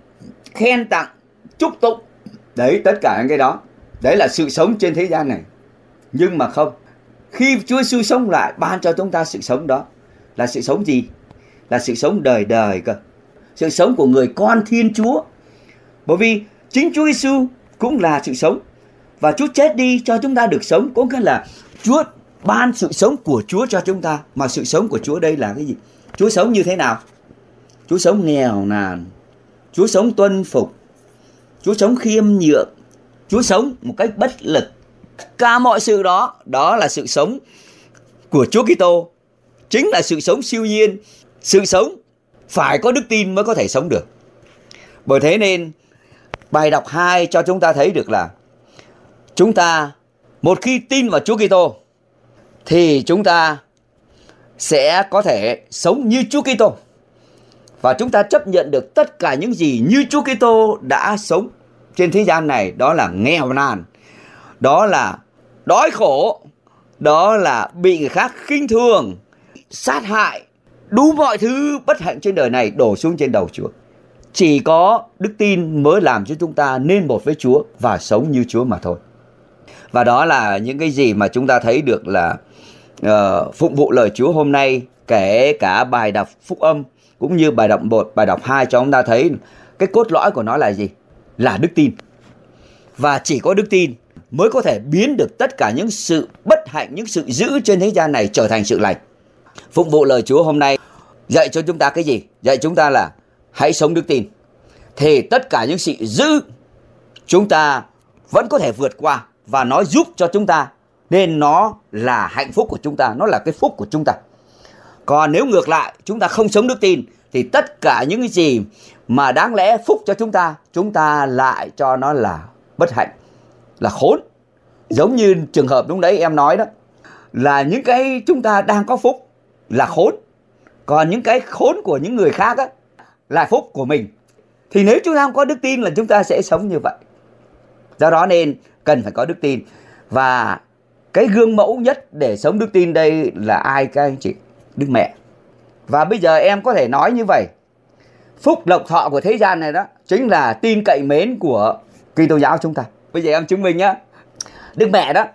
khen tặng, chúc tụng. Đấy, tất cả những cái đó, đấy là sự sống trên thế gian này. Nhưng mà không, khi Chúa Giêsu sống lại ban cho chúng ta sự sống đó là sự sống gì? Là sự sống đời đời cơ. Sự sống của người con Thiên Chúa. Bởi vì chính Chúa Giêsu cũng là sự sống, và Chúa chết đi cho chúng ta được sống. Có nghĩa là Chúa ban sự sống của Chúa cho chúng ta. Mà sự sống của Chúa đây là cái gì? Chúa sống như thế nào? Chúa sống nghèo nàn, Chúa sống tuân phục, Chúa sống khiêm nhượng, Chúa sống một cách bất lực. Cả mọi sự đó, đó là sự sống của Chúa Kitô. Chính là sự sống siêu nhiên. Sự sống phải có đức tin mới có thể sống được. Bởi thế nên bài đọc 2 cho chúng ta thấy được là chúng ta một khi tin vào Chúa Kitô thì chúng ta sẽ có thể sống như Chúa Kitô. Và chúng ta chấp nhận được tất cả những gì như Chúa Kitô đã sống trên thế gian này. Đó là nghèo nàn, đó là đói khổ, đó là bị người khác khinh thường, sát hại, đủ mọi thứ bất hạnh trên đời này đổ xuống trên đầu Chúa. Chỉ có đức tin mới làm cho chúng ta nên một với Chúa và sống như Chúa mà thôi. Và đó là những cái gì mà chúng ta thấy được là phụng vụ lời Chúa hôm nay, kể cả bài đọc phúc âm cũng như bài đọc 1, bài đọc 2 cho chúng ta thấy cái cốt lõi của nó là gì? Là đức tin. Và chỉ có đức tin mới có thể biến được tất cả những sự bất hạnh, những sự dữ trên thế gian này trở thành sự lành. Phụng vụ lời Chúa hôm nay dạy cho chúng ta cái gì? Dạy chúng ta là hãy sống đức tin, thì tất cả những sự dữ chúng ta vẫn có thể vượt qua, và nó giúp cho chúng ta, nên nó là hạnh phúc của chúng ta, nó là cái phúc của chúng ta. Còn nếu ngược lại chúng ta không sống đức tin thì tất cả những cái gì mà đáng lẽ phúc cho chúng ta lại cho nó là bất hạnh, là khốn. Giống như trường hợp lúc đấy em nói đó, là những cái chúng ta đang có phúc là khốn, còn những cái khốn của những người khác á là phúc của mình. Thì nếu chúng ta không có đức tin là chúng ta sẽ sống như vậy. Do đó nên cần phải có đức tin. Và cái gương mẫu nhất để sống đức tin đây là ai các anh chị? Đức Mẹ. Và bây giờ em có thể nói như vậy, phúc lộc thọ của thế gian này đó chính là tin cậy mến của Kitô giáo chúng ta. Bây giờ em chứng minh nhá. Đức Mẹ đó,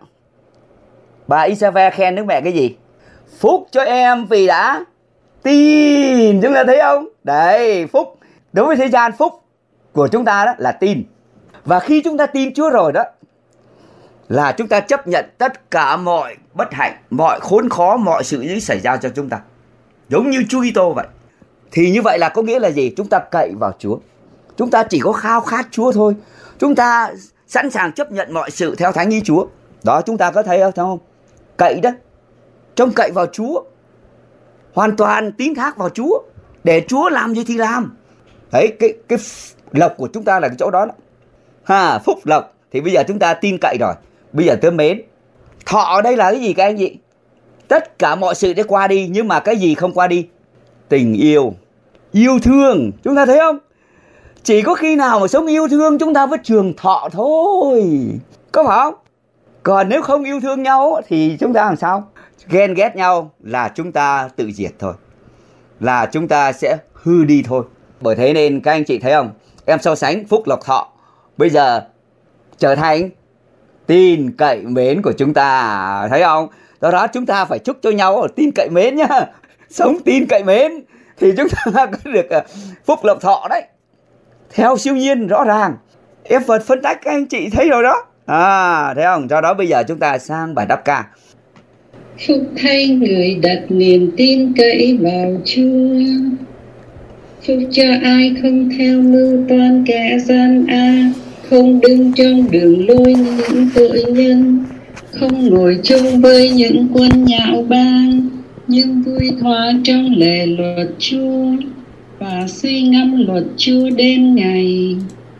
bà Isabel khen Đức Mẹ cái gì? Phúc cho em vì đã tin. Chúng ta thấy không? Đấy, phúc đối với thế gian, phúc của chúng ta đó là tin. Và khi chúng ta tin Chúa rồi đó, là chúng ta chấp nhận tất cả mọi bất hạnh, mọi khốn khó, mọi sự dữ xảy ra cho chúng ta, giống như Chúa Kitô vậy. Thì như vậy là có nghĩa là gì? Chúng ta cậy vào Chúa. Chúng ta chỉ có khao khát Chúa thôi. Chúng ta sẵn sàng chấp nhận mọi sự theo thánh ý Chúa. Đó, chúng ta có thấy không? Cậy đó, trông cậy vào Chúa, hoàn toàn tín thác vào Chúa, để Chúa làm gì thì làm. Đấy, cái lộc của chúng ta là cái chỗ đó. Phúc lộc thì bây giờ chúng ta tin cậy rồi. Bây giờ tới mến. Thọ ở đây là cái gì các anh chị? Tất cả mọi sự sẽ qua đi, nhưng mà cái gì không qua đi? Tình yêu, yêu thương. Chúng ta thấy không? Chỉ có khi nào mà sống yêu thương chúng ta mới trường thọ thôi, có phải không? Còn nếu không yêu thương nhau thì chúng ta làm sao? Ghen ghét nhau là chúng ta tự diệt thôi, là chúng ta sẽ hư đi thôi. Bởi thế nên các anh chị thấy không? Em so sánh phúc lộc thọ bây giờ trở thành tin cậy mến của chúng ta, thấy không? Do đó chúng ta phải chúc cho nhau tin cậy mến nhá. Sống tin cậy mến thì chúng ta có được phúc lộc thọ đấy. Theo siêu nhiên rõ ràng. Em Phật phân tách các anh chị thấy rồi đó. Thấy không? Do đó bây giờ chúng ta sang bài đáp ca. Phúc thay người đặt niềm tin cậy vào Chúa. Phúc cho ai không theo mưu toan kẻ gian ác, không đứng trong đường lối những tội nhân, không ngồi chung với những quân nhạo báng, nhưng vui thỏa trong lề luật Chúa và suy ngẫm luật Chúa đêm ngày.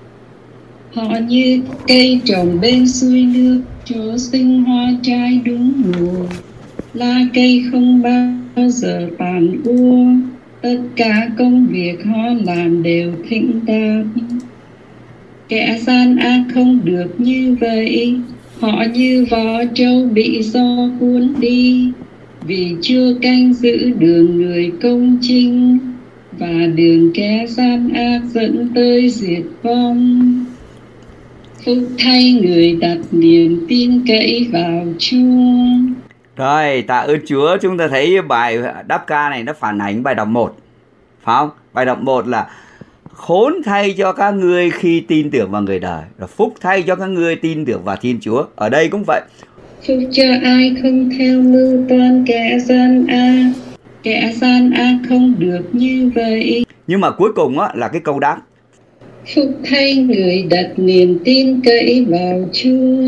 Họ như cây trồng bên suối nước, cho sinh hoa trái đúng mùa, lá cây không bao giờ tàn úa, tất cả công việc họ làm đều thịnh đạt. Kẻ gian ác không được như vậy, họ như vỏ trâu bị gió cuốn đi, vì chưa canh giữ đường người công chính, và đường kẻ gian ác dẫn tới diệt vong. Phúc thay người đặt niềm tin cậy vào Chúa. Rồi, tạ ơn Chúa. Chúng ta thấy bài đáp ca này nó phản ánh bài đọc 1, phải không? Bài đọc 1 là khốn thay cho các ngươi khi tin tưởng vào người đời, rồi phúc thay cho các ngươi tin tưởng vào Thiên Chúa. Ở đây cũng vậy. Phúc cho ai không theo mưu toan kẻ gian ác, kẻ gian ác không được như vậy. Nhưng mà cuối cùng á, là cái câu đáp. Phúc thay người đặt niềm tin cậy vào Chúa.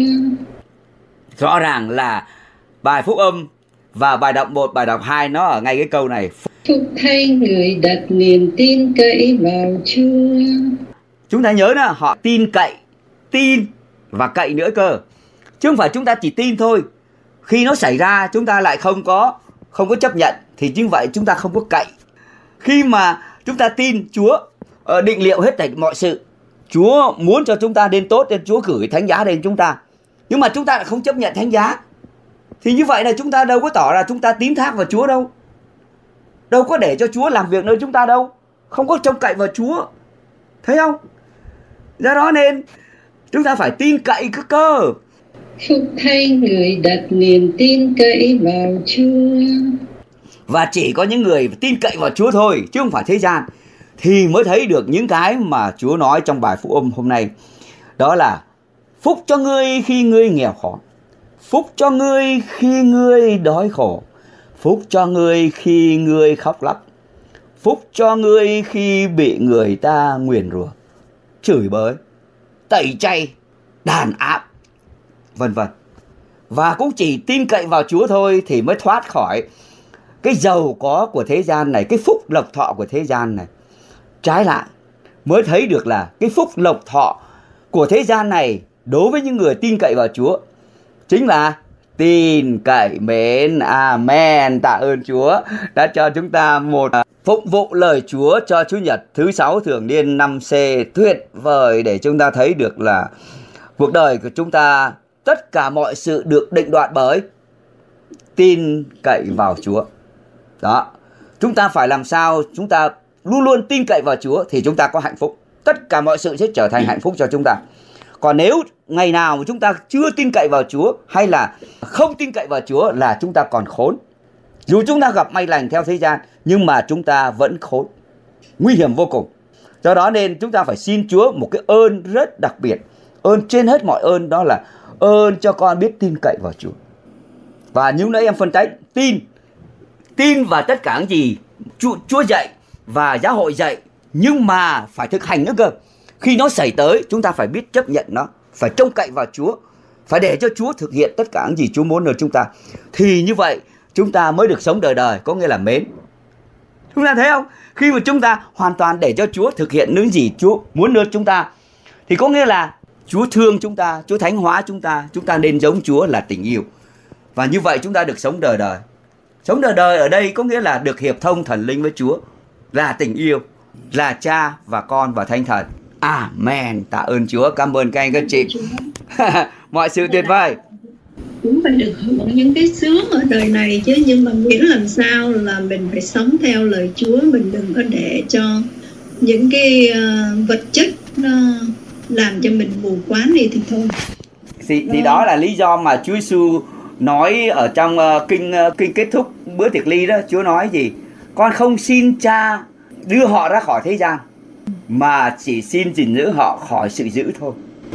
Rõ ràng là bài phúc âm và bài đọc 1, bài đọc 2 nó ở ngay cái câu này. Phúc thay người đặt niềm tin cậy vào Chúa. Chúng ta nhớ nè, họ tin cậy, tin và cậy nữa cơ. Chứ không phải chúng ta chỉ tin thôi. Khi nó xảy ra chúng ta lại không có chấp nhận, thì như vậy chúng ta không có cậy. Khi mà chúng ta tin Chúa định liệu hết thảy mọi sự, Chúa muốn cho chúng ta đến tốt nên Chúa gửi thánh giá đến chúng ta, nhưng mà chúng ta lại không chấp nhận thánh giá, thì như vậy là chúng ta đâu có tỏ ra chúng ta tín thác vào Chúa đâu, đâu có để cho Chúa làm việc nơi chúng ta đâu, không có trông cậy vào Chúa, thấy không? Do đó nên chúng ta phải tin cậy cơ. Phúc thay người đặt niềm tin cậy vào Chúa. Và chỉ có những người tin cậy vào Chúa thôi, chứ không phải thế gian, thì mới thấy được những cái mà Chúa nói trong bài phúc âm hôm nay. Đó là phúc cho ngươi khi ngươi nghèo khó, phúc cho ngươi khi ngươi đói khổ, phúc cho ngươi khi ngươi khóc lóc, phúc cho ngươi khi bị người ta nguyền rủa, chửi bới, tẩy chay, đàn áp, vân vân. Và cũng chỉ tin cậy vào Chúa thôi thì mới thoát khỏi cái giàu có của thế gian này, cái phúc lộc thọ của thế gian này. Trái lại, mới thấy được là cái phúc lộc thọ của thế gian này đối với những người tin cậy vào Chúa chính là tin cậy mến. Amen. Tạ ơn Chúa đã cho chúng ta một phụng vụ lời Chúa cho Chủ nhật thứ 6 thường niên 5C tuyệt vời, để chúng ta thấy được là cuộc đời của chúng ta tất cả mọi sự được định đoạt bởi tin cậy vào Chúa. Đó, chúng ta phải làm sao chúng ta luôn luôn tin cậy vào Chúa thì chúng ta có hạnh phúc. Tất cả mọi sự sẽ trở thành hạnh phúc cho chúng ta. Còn nếu ngày nào mà chúng ta chưa tin cậy vào Chúa hay là không tin cậy vào Chúa là chúng ta còn khốn. Dù chúng ta gặp may lành theo thế gian nhưng mà chúng ta vẫn khốn, nguy hiểm vô cùng. Do đó nên chúng ta phải xin Chúa một cái ơn rất đặc biệt. Ơn trên hết mọi ơn, đó là ơn cho con biết tin cậy vào Chúa. Và như nãy em phân tích, tin vào tất cả những gì Chúa dạy và giáo hội dạy, nhưng mà phải thực hành nữa cơ. Khi nó xảy tới chúng ta phải biết chấp nhận nó, phải trông cậy vào Chúa, phải để cho Chúa thực hiện tất cả những gì Chúa muốn ở chúng ta. Thì như vậy chúng ta mới được sống đời đời, có nghĩa là mến. Chúng ta thấy không? Khi mà chúng ta hoàn toàn để cho Chúa thực hiện những gì Chúa muốn được chúng ta, thì có nghĩa là Chúa thương chúng ta, Chúa thánh hóa chúng ta nên giống Chúa là tình yêu. Và như vậy chúng ta được sống đời đời. Sống đời đời ở đây có nghĩa là được hiệp thông thần linh với Chúa, là tình yêu, là Cha và Con và Thánh Thần. Amen. Tạ ơn Chúa. Cảm ơn các anh các chị. Mọi sự tuyệt vời. Cũng phải được hưởng những cái sướng ở đời này chứ, nhưng mà miễn làm sao là mình phải sống theo lời Chúa, mình đừng có để cho những cái vật chất nó làm cho mình mù quáng đi thì thôi. Thì đó là lý do mà Chúa Giêsu nói ở trong kinh kết thúc bữa tiệc ly đó. Chúa nói gì? Con không xin Cha đưa họ ra khỏi thế gian, mà chỉ xin gìn giữ họ khỏi sự dữ thôi.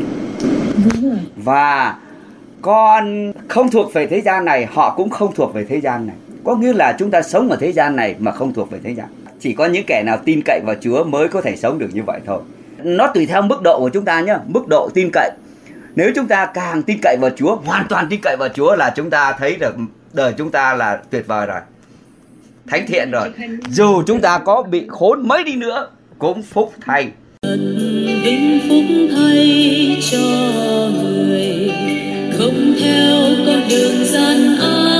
Và con không thuộc về thế gian này, họ cũng không thuộc về thế gian này. Có nghĩa là chúng ta sống ở thế gian này mà không thuộc về thế gian. Chỉ có những kẻ nào tin cậy vào Chúa mới có thể sống được như vậy thôi. Nó tùy theo mức độ của chúng ta nhé, mức độ tin cậy. Nếu chúng ta càng tin cậy vào Chúa, hoàn toàn tin cậy vào Chúa, là chúng ta thấy được đời chúng ta là tuyệt vời rồi, thánh thiện rồi. Dù chúng ta có bị khốn mấy đi nữa cũng phúc thay. Vinh phúc thay cho người không theo con đường gian ác.